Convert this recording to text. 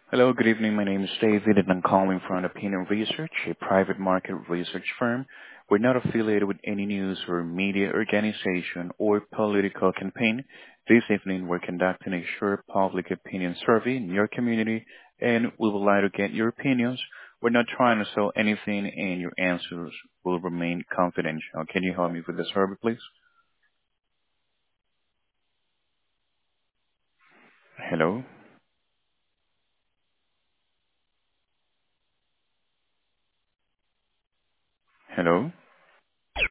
Hello, good evening. My name is David, and I'm calling from Opinion Research, a private market research firm. We're not affiliated with any news or media organization or political campaign. This evening, we're conducting a short public opinion survey in your community, and we would like to get your opinions. We're not trying to sell anything, and your answers will remain confidential. Can you help me with the survey, please? Hello?